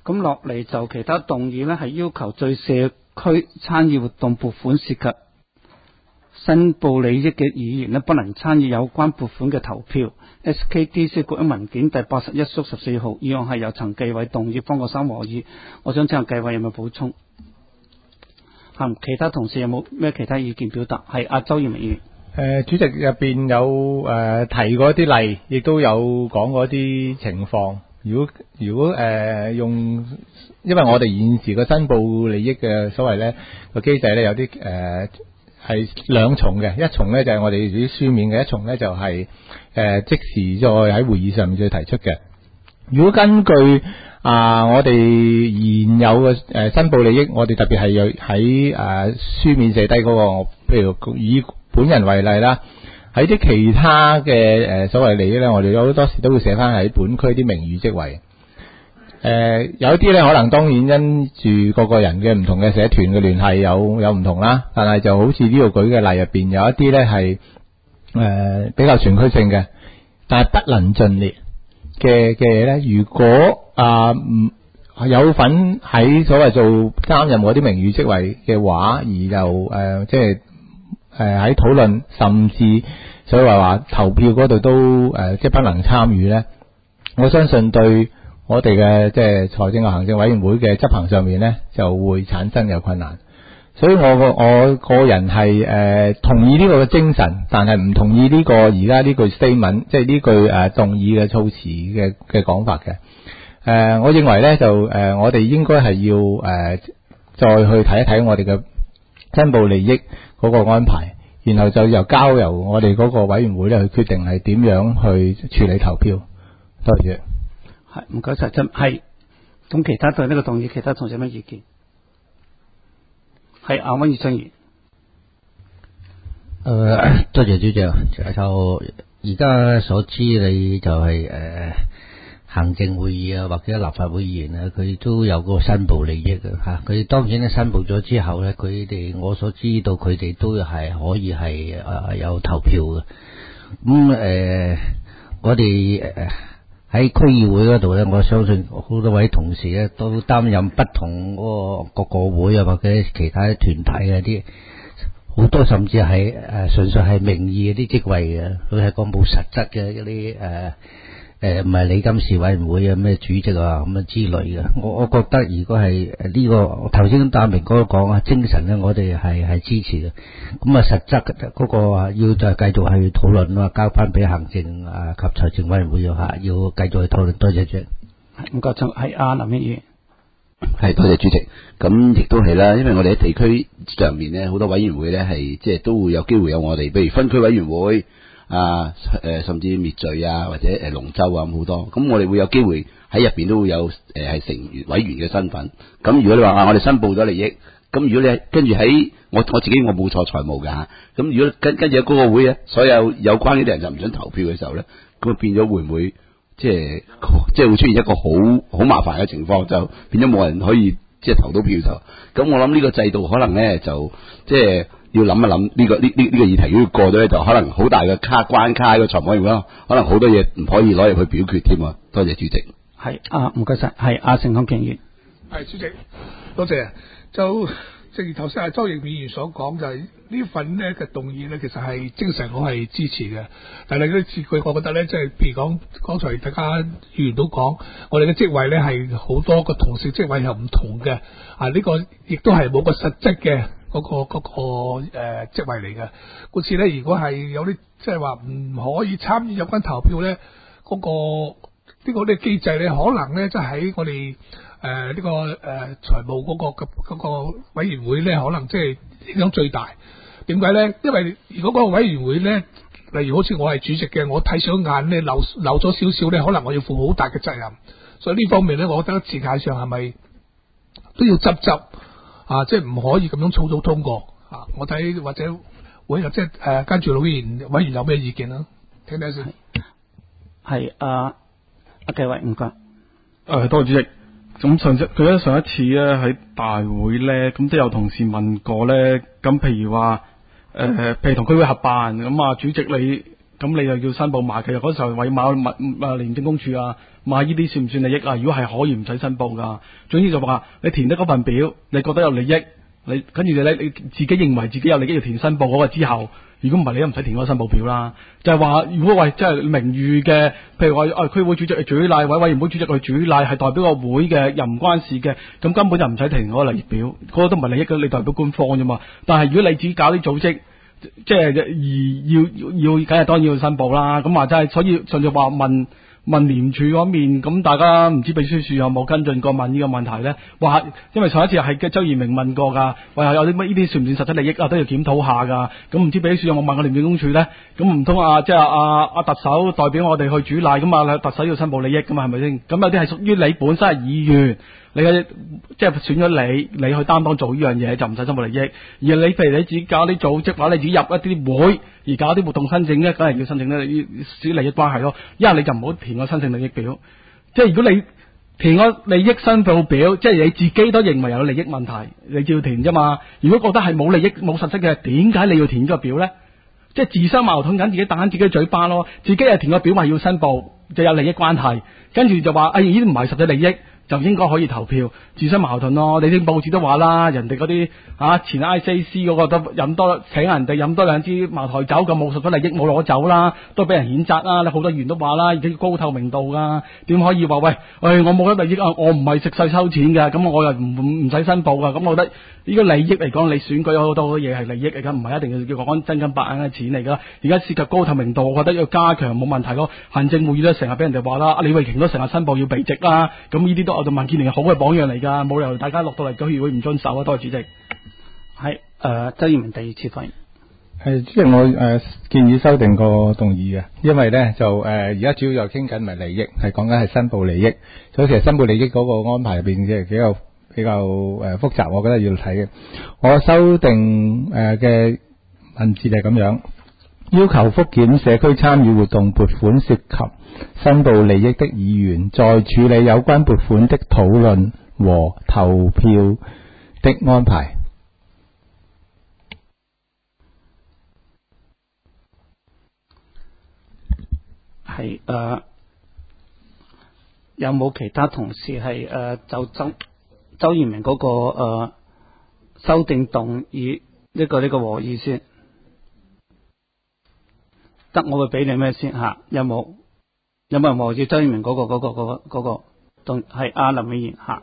咁落嚟就其他動議呢，係要求對社區參與活動撥款涉及申報利益嘅議員呢，不能參與有關撥款嘅投票。SKDC 局一文件第81/14號議案係由陳繼偉動議，方國珊和議。我想請繼偉有冇補充？其他同事有冇咩其他意見表達？係阿周耀明議員。 主席入邊有提過一啲例，亦都有講過一啲情況。如果用，因為我哋現時個申報利益嘅所謂咧個機制咧有啲係兩重嘅，一重咧就係我哋啲書面嘅，一重咧就係即時再喺會議上面再提出嘅。如果根據我哋現有嘅申報利益，我哋特別係喺書面寫低嗰個，譬如以本人為例啦，喺啲其他嘅所謂利益咧，我哋有好多時都會寫翻喺本區啲名譽職位。有啲咧可能當然因住各個人嘅唔同嘅社團嘅聯繫有唔同啦，但係就好似呢度舉嘅例入邊有一啲咧係比較全區性嘅，但係不能盡列嘅嘢咧，如果有份喺所謂做擔任嗰啲名譽職位嘅話，而又即係喺討論甚至所以話投票嗰度都即係不能參與咧，我相信對我哋嘅即係財政和行政委員會嘅執行上面咧就會產生有困難。所以我個人係同意呢個嘅精神，但係唔同意呢個而家呢句 statement， 即係呢句動議嘅措辭嘅講法嘅。我認為咧就我哋應該係要再去睇一睇我哋嘅申報利益嗰個安排，然後就交由我哋嗰個委員會咧去決定係點樣去處理投票。多謝。 係，唔該晒，真係。咁其他對呢個動議，其他同事有咩意見？係阿溫義昌議員。 多謝主席。就而家所知，你就係行政會議啊，或者立法會議員啊，佢都有個申報利益嘅吓。佢當然咧申報咗之後咧，佢哋我所知道佢哋都係可以係有投票嘅。咁我哋喺區議會嗰度咧，我相信好多位同事咧都擔任不同嗰個各個會啊，或者其他團體啊啲，好多甚至係純粹係名義嗰啲職位嘅，佢係講冇實質嘅嗰啲唔係理監事委員會啊咩主席啊咁之類嘅。我覺得如果係呢個頭先戴明哥講啊精神咧，我哋係支持嘅。咁實質嗰個要再繼續去討論啊，交翻俾行政及財政委員會要繼續去討論。多謝主席。 唔該，係阿林議員。 係，多謝主席。咁亦都係啦，因為我哋喺地區上面咧，好多委員會咧係即係都會有機會有我哋，譬如分區委員會甚至滅罪啊，或者龍舟啊咁好多。咁我哋會有機會喺入邊都會有係成員委員嘅身份。咁如果你話我哋申報咗利益，咁如果你跟住喺我自己我冇錯財務㗎嚇。咁如果跟住喺嗰個會咧，所有有關呢啲人就唔准投票嘅時候咧，咁變咗會唔會即係會出現一個好麻煩嘅情況，就變咗冇人可以即係投到票就。咁我諗呢個制度可能咧就即係要諗一諗呢個議題，如果過咗咧就可能好大嘅關卡個財務委員會，可能好多嘢唔可以攞入去表決添啊。多謝主席。 係唔該晒，係阿盛康議員。 係主席，多謝。就正如頭先阿周奕議員所講，就係呢份咧嘅動議咧，其實係精神我係支持嘅。但係嗰啲字句，我覺得咧，即係譬如講剛才大家議員都講，我哋嘅職位咧係好多個同事職位又唔同嘅。呢個亦都係冇個實質嘅嗰個職位嚟嘅。故此咧，如果係有啲即係話唔可以參與有關投票咧，呢個機制咧，可能咧即係喺我哋呢個財務嗰個委員會咧，可能即係影響最大。點解咧？因為如果嗰個委員會咧，例如好似我係主席嘅，我睇上眼咧漏咗少少咧，可能我要負好大嘅責任。所以呢方面咧，我覺得字眼上係咪都要執即係唔可以咁樣草草通過我睇或者會即係跟住委員有咩意見啦？聽聽先。係阿繼偉，唔該。 多謝主席。咁上一次咧喺大會咧，咁都有同事問過咧，咁譬如話譬如同區會合辦，咁主席你又要申報埋，其實嗰時候為廉政公署啊、 買呢啲算唔算利益啊？如果係可以唔使申報噶，總之就話你填得嗰份表，你覺得有利益，你跟住你自己認為自己有利益要填申報嗰個之後。如果唔係，你都唔使填嗰個申報表啦。就係話，如果喂，即係名譽嘅，譬如話區會主席去主禮，委員會主席去主禮，係代表個會嘅，又唔關事嘅，咁根本就唔使填嗰個利益表，嗰個都唔係利益嘅，你代表官方啫嘛。但係如果你自己搞啲組織，即係要，梗係當然要申報啦。咁話真係，所以順住話問廉署嗰面，咁大家唔知秘書處有冇跟進過問呢個問題咧？話因為上一次係周賢明問過㗎，話有啲乜呢啲算唔算實質利益啊？都要檢討下㗎。咁唔知秘書處有冇問過廉政公署咧？咁唔通即係阿特首代表我哋去主禮，咁啊特首要申報利益㗎嘛？係咪先？咁有啲係屬於你本身係議員。你即係選咗你去擔當做呢樣嘢就唔使申報利益，而你譬如你自己搞啲組織或者你自己入一啲會而搞啲活動申請咧，梗係要申請咧啲利益關係咯。因為你就唔好填個申請利益表，即係如果你填個利益申報表，即係你自己都認為有利益問題，你就要填啫嘛。如果覺得係冇利益冇實質嘅，點解你要填呢個表咧？即係自相矛盾緊，自己打緊自己嘴巴咯。自己又填個表話要申報，就有利益關係，跟住就話呢啲唔係實質利益。就應該可以投票，自相矛盾咯。你啲報紙都話啦，人哋嗰啲前 ICAC 嗰個都請人哋飲多兩支茅台酒，咁冇實質利益冇攞走啦，都俾人譴責啦。你好多議員都話啦，已經高透明度噶，點可以話喂我冇得利益啊？我唔係食細收錢嘅，咁我又唔使申報噶。咁我覺得呢個利益嚟講，你選舉有好多嘢係利益嚟噶，唔係一定要講真金白銀嘅錢嚟噶。而家涉及高透明度，我覺得要加強冇問題咯。行政會議都成日俾人哋話啦，李慧瓊都成日申報要避席啦，咁呢啲都我就民建聯好嘅榜樣嚟噶，冇理由大家落到嚟區議會唔遵守啊！多謝主席。 係周賢明第二次發言。 係主席，我建議修訂個動議嘅，因為咧就而家主要又傾緊唔係利益，係講緊係申報利益。所以其實申報利益嗰個安排入邊嘅比較複雜，我覺得要睇嘅。我修訂嘅文字係咁樣，要求覆檢社區參與活動撥款涉及申報利益的議員，在處理有關撥款的討論和投票的安排。 係有冇其他同事係就周賢明嗰個修訂動議呢個和議先？得我會俾你咩先吓？有冇人和意周賢明嗰個動係林美賢吓？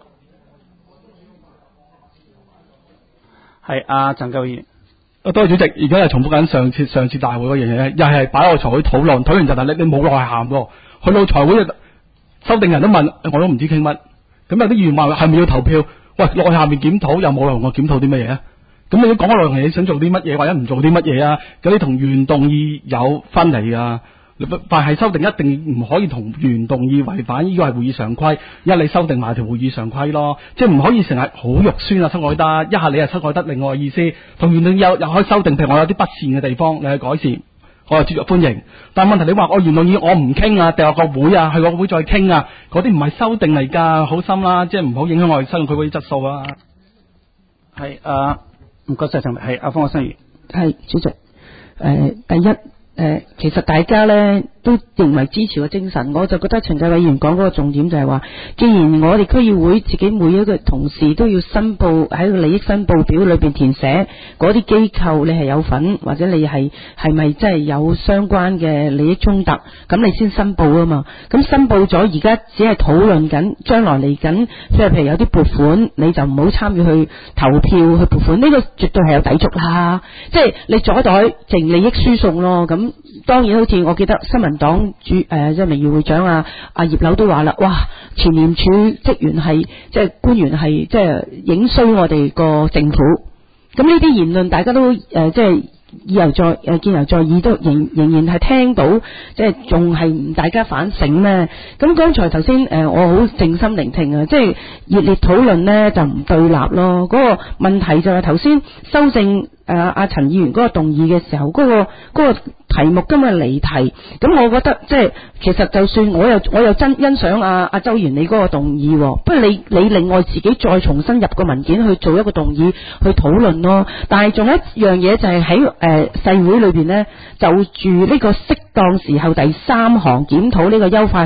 係陳救賢。 多謝主席，而家係重複緊上次大會嗰樣嘢，又係擺落財會討論完就但你冇內涵喎。去到財會修訂人都問，我都唔知傾乜。咁有啲議員話係咪要投票？喂，內涵面檢討又冇用，我檢討啲乜嘢啊？咁你要講個內容，你想做啲乜嘢或者唔做啲乜嘢啊？嗰啲同原動議有分離啊！但係修訂一定唔可以同原動議違反，呢個係會議常規，一你修訂埋條會議常規咯，即係唔可以成日好肉酸啊，修改得一下你又修改得另外嘅意思，同原動議又可以修訂，譬如我有啲不善嘅地方，你去改善，我又接受歡迎。但係問題你話我原動議我唔傾啊，掉落個會啊，去個會再傾啊，嗰啲唔係修訂嚟㗎，好心啦，即係唔好影響我哋修訂佢嗰啲質素啊。 係唔該晒，係阿方國生議員。 係主席，第一。其實大家咧都認為支持個精神，我就覺得陳繼偉議員講嗰個重點就係話，既然我哋區議會自己每一個同事都要申報喺個利益申報表裏邊填寫嗰啲機構你係有份或者你係咪真係有相關嘅利益衝突，咁你先申報啊嘛。咁申報咗，而家只係討論緊將來嚟緊，即係譬如有啲撥款，你就唔好參與去投票去撥款，呢個絕對係有抵觸啦。即係你左袋淨利益輸送咯。咁當然好似我記得新民黨即係名譽會長阿葉劉都話啦，哇，前廉署職員係即係官員係即係影衰我哋個政府。咁呢啲言論大家都即係以後再見猶在耳，都仍然係聽到，即係仲係唔大家反省咩？咁剛才頭先我好靜心聆聽啊，即係熱烈討論呢就唔對立咯。嗰個問題就係頭先修正阿陳議員嗰個動議嘅時候，嗰個題目今日離題。咁我覺得即係其實就算我又真欣賞阿周賢你嗰個動議，不過你另外自己再重新入個文件去做一個動議去討論咯。但係仲有一樣嘢就係喺細會裏邊呢，就住呢個適當時候第3行檢討呢個優化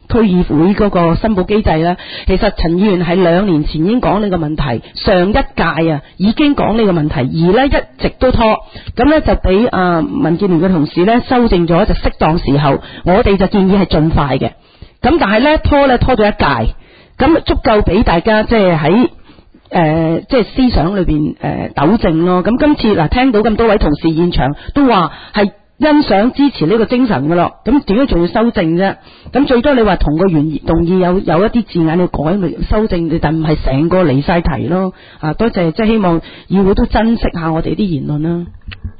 區議會嗰個申報機制咧，其實陳議員係2年前已經講呢個問題，上一屆啊已經講呢個問題，而咧一直都拖，咁咧就俾民建聯嘅同事咧修正咗，就適當時候，我哋就建議係盡快嘅，咁但係咧拖咗一屆，咁足夠俾大家即係喺即係思想裏邊糾正咯。咁今次嗱聽到咁多位同事現場都話係欣賞支持呢個精神噶咯，咁點解仲要修正啫？咁最多你話同個原議動議有一啲字眼要改，咪修正，但唔係成個離晒題咯。多謝，即係希望議會都珍惜下我哋啲言論啦。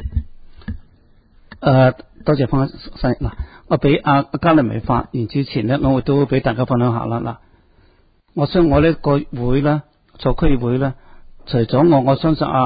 多謝方生嗱，我俾阿嘉麗薇發言之前呢，我都俾大家分享下啦。嗱，我相信我呢個會咧，做區議會咧，除咗我相信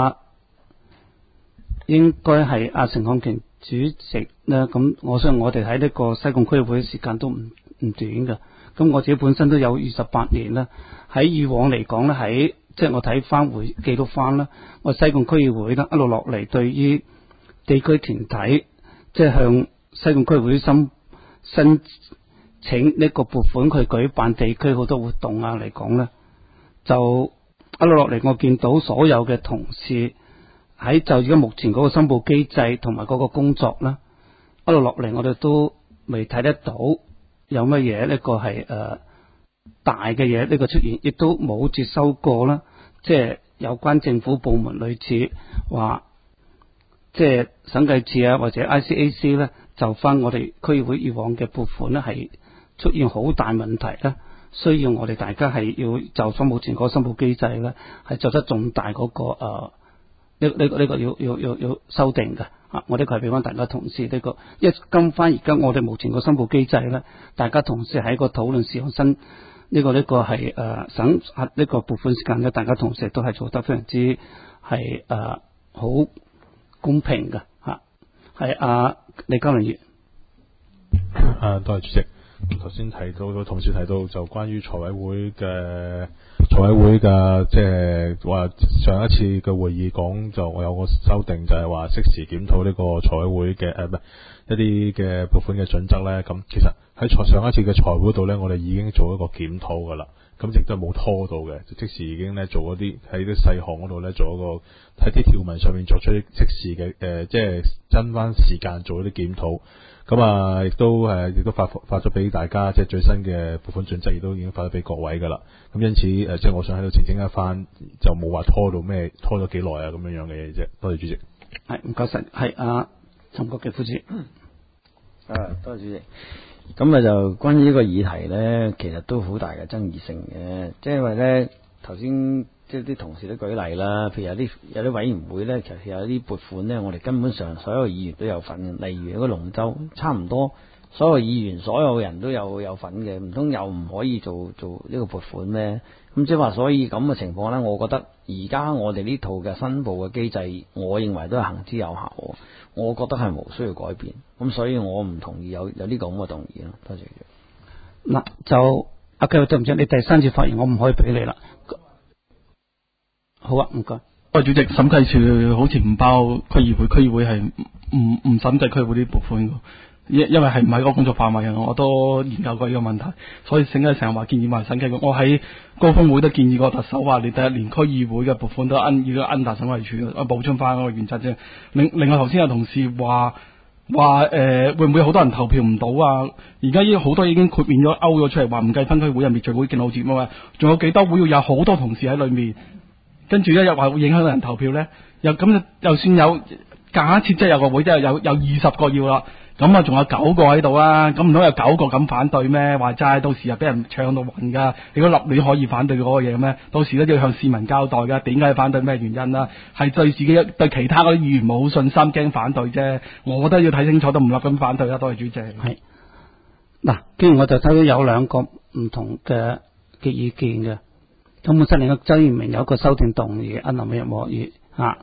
應該係阿陳漢權主席咧，咁我相信我哋喺呢個西貢區議會嘅時間都唔短嘅。咁我自己本身都有28年啦，喺以往嚟講咧，喺即係我睇翻記錄翻啦，我西貢區議會咧一路落嚟，對於地區團體即係向西貢區議會申請呢個撥款去舉辦地區好多活動啊嚟講咧，就一路落嚟，我見到所有嘅同事喺就而家目前嗰個申報機制同埋嗰個工作啦，一路落嚟我哋都未睇得到有乜嘢呢個係大嘅嘢呢個出現，亦都冇接收過啦。即係有關政府部門類似話，即係審計處啊或者 ICAC 咧，就翻我哋區議會以往嘅撥款咧係出現好大問題啦，需要我哋大家係要就翻目前嗰個申報機制咧係做得重大嗰個呢個要修訂嘅。我呢個係俾翻大家同事呢個，因為跟翻而家我哋目前個申報機制咧，大家同事喺個討論事項新呢個係審核呢個撥款時間咧，大家同事都係做得非常之係好公平嘅嚇。係李嘉麟議員。 多謝主席。頭先提到同事提到就關於財委會嘅即係話上一次嘅會議講就我有個修訂，就係話適時檢討呢個財委會嘅一啲嘅撥款嘅準則咧。咁其實喺上一次嘅財會度咧，我哋已經做一個檢討噶啦，咁亦都冇拖到嘅，就即時已經咧做嗰啲喺啲細項嗰度咧做一個喺啲條文上面作出即時嘅即係爭翻時間做一啲檢討。咁亦都發咗俾大家，即係最新嘅撥款準則，亦都已經發咗俾各位噶啦。咁因此即係我想喺度澄清一番，就冇話拖咗幾耐啊咁樣嘅嘢啫。多謝主席。 係唔該晒，係陳國基副主席。 多謝主席。咁就關於呢個議題咧，其實都好大嘅爭議性嘅，即係因為咧頭先即係啲同事都舉例啦，譬如有啲委員會咧，其實有啲撥款咧，我哋根本上所有議員都有份嘅，例如嗰個龍舟，差唔多所有議員所有人都有份嘅，唔通又唔可以做呢個撥款咩？咁即係話，所以咁嘅情況咧，我覺得而家我哋呢套嘅申報嘅機制，我認為都係行之有效，我覺得係無需要改變，咁所以我唔同意有呢個咁嘅動議咯。多謝。 嗱，就阿繼對唔住，你第三次發言我唔可以俾你啦。好啊，唔該。 主席，審計處好似唔包區議會，區議會係唔審計區議會啲撥款嘅，因為係唔係嗰個工作範圍啊。我都研究過呢個問題，所以成日話建議埋審計局。我喺高峰會都建議過特首話，你第一年區議會嘅撥款都要恩達審計處，我補充翻嗰個原則啫。另外頭先有同事話會唔會好多人投票唔到啊？而家好多已經豁免咗勾咗出嚟，話唔計分區會入滅罪會、敬老節啊嘛，仲有幾多會要有好多同事喺裏面？跟住又話會影響到人投票咧，又算有假設即係有個會，即係有20個要啦，咁仲有9個喺度啦，咁唔通有9個咁反對咩？話齋到時又俾人唱到暈噶，如果立亂可以反對嗰個嘢咩？到時都要向市民交代噶，點解反對咩原因啦？係對自己對其他嗰啲議員冇信心，驚反對啫。我覺得要睇清楚，都唔立咁反對啦。多謝主席。 係嗱，既然我就睇到有2個唔同嘅意見嘅。咁本身另一個周延明有一個修訂動議，林美玉冇議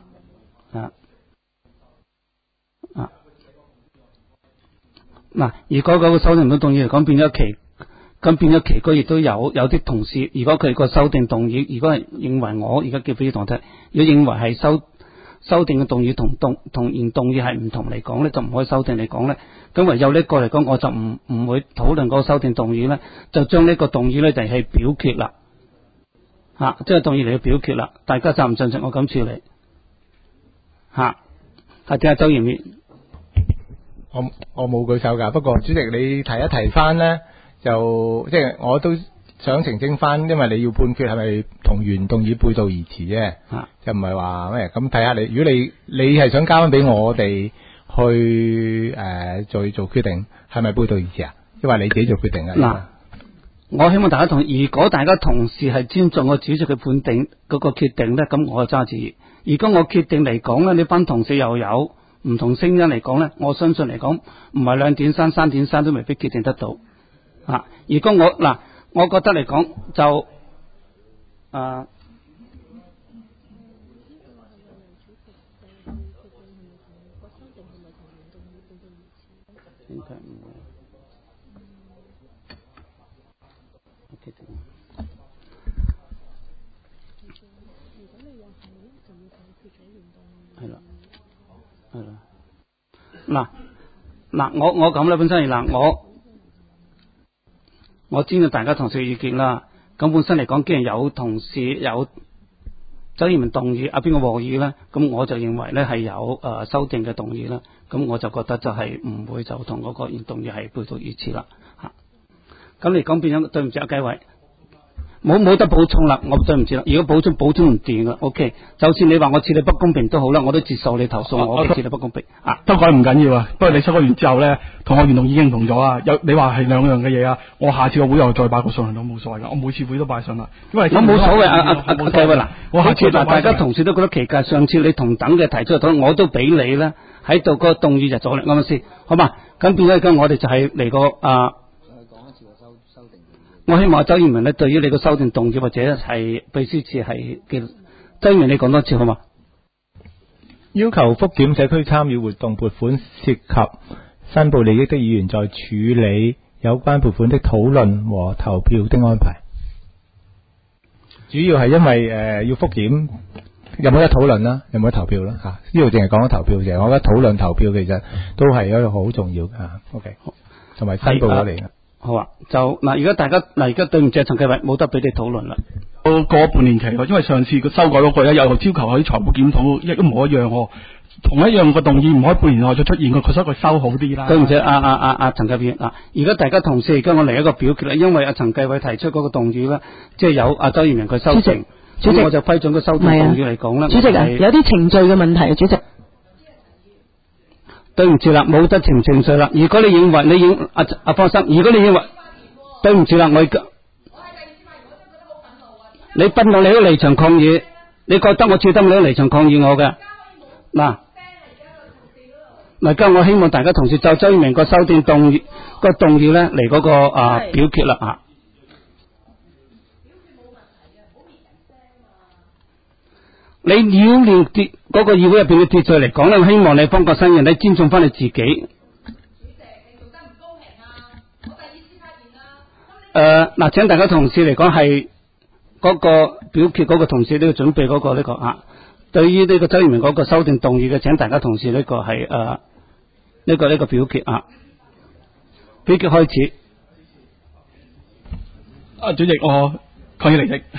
嗱，如果嗰個修訂動議嚟講變咗期居，亦都有啲同事，如果佢個修訂動議，如果係認為我而家叫俾同睇，如果認為係修訂嘅動議同原動議係唔同嚟講咧，就唔可以修訂嚟講咧。咁唯有呢個嚟講，我就唔會討論嗰個修訂動議咧，就將呢個動議咧就係表決啦。即係動議嚟去表決啦。大家贊唔贊成我咁處理？睇下周賢烈。 我冇舉手㗎，不過主席你提一提翻咧，就即係我都想澄清翻，因為你要判決係咪同原動議背道而馳啫，就唔係話咩咁睇下你。如果你係想交翻俾我哋去再做決定，係咪背道而馳啊？因為你自己做決定啊。 我希望大家如果大家同事係尊重我主席嘅判定嗰個決定咧，咁我就揸主意。如果我決定嚟講咧，呢班同事又有唔同聲音嚟講咧，我相信嚟講唔係2點3、3點3都未必決定得到。如果我覺得嚟講就係啦。我咁啦，本身我知道大家同事嘅意見啦。咁本身嚟講，既然有同事有周賢明動議，邊個和議咧？咁我就認為咧係有修訂嘅動議啦。咁我就覺得就係唔會就同嗰個原動議係背道而馳啦。咁嚟講變咗，對唔住啊，計委。冇得補充啦，我對唔住啦。如果補充唔掂嘅 ，OK， 就算你話我處理不公平都好啦，我都接受你投訴我處理不公平。 都改唔緊要啊，不過你修改完之後咧，同我原動已經唔同咗啊。你話係兩樣嘅嘢啊，我下次個會又再擺個上都冇所謂噶，我每次會都擺上啦。因為我冇所謂各位嗱，我下次大家同事都覺得奇怪，上次你同等嘅提出嚟討論，我都俾你咧喺度個動議就阻力啱唔啱先？好嘛，咁變咗而家我哋就係嚟個我希望周賢明咧，對於你個修訂動議或者係秘書處係嘅，周賢明你講多次好嘛？ 要求復檢社區參與活動撥款涉及申報利益的議員，在處理有關撥款的討論和投票的安排。主要係因為要復檢，有冇得討論啦？有冇得投票啦？呢度淨係講咗投票啫。我覺得討論投票其實都係一個好重要嘅。OK， 同埋申報咗嚟嘅。 好啊，就而家大家而家對唔住陳繼偉，冇得俾你討論啦。 過半年期咯，因為上次個修改嗰個咧，有要求喺財務檢討，一模一樣喎。同一樣個動議唔可以半年內再出現所以佢收好啲啦。對唔住陳繼偉而家大家同事而家我嚟一個表決啦，因為陳繼偉提出嗰個動議咧，即係有周賢明佢修正，主席我就批准個修訂動議嚟講啦。 主席有啲程序嘅問題，主席。 對唔住啦，冇得程序啦。如果你認為你應放心，如果你認為對唔住啦，我你憤怒你都離場抗議，你覺得我處得你都離場抗議我嘅而家我希望大家同事就周賢明個修訂動議咧嚟嗰個表決啦你擾亂嗰個議會入邊嘅秩序嚟講咧，我希望你方國新人你尊重翻你自己。主席，你做得唔公平啊！我第二次發言啦。請大家同事嚟講係嗰個表決嗰個同事都要準備嗰個呢個對於呢個周賢明嗰個修訂動議嘅，請大家同事呢個係呢個表決表決開始。 主席，我抗議離席。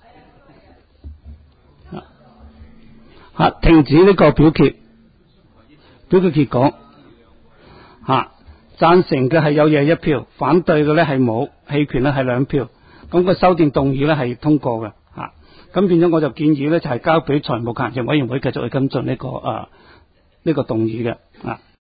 停止呢個表決結果贊成嘅係有21票，反對嘅咧係冇，棄權咧係2票，咁個修訂動議咧係通過嘅咁變咗我就建議咧就係交俾財務行政委員會繼續去跟進呢個動議嘅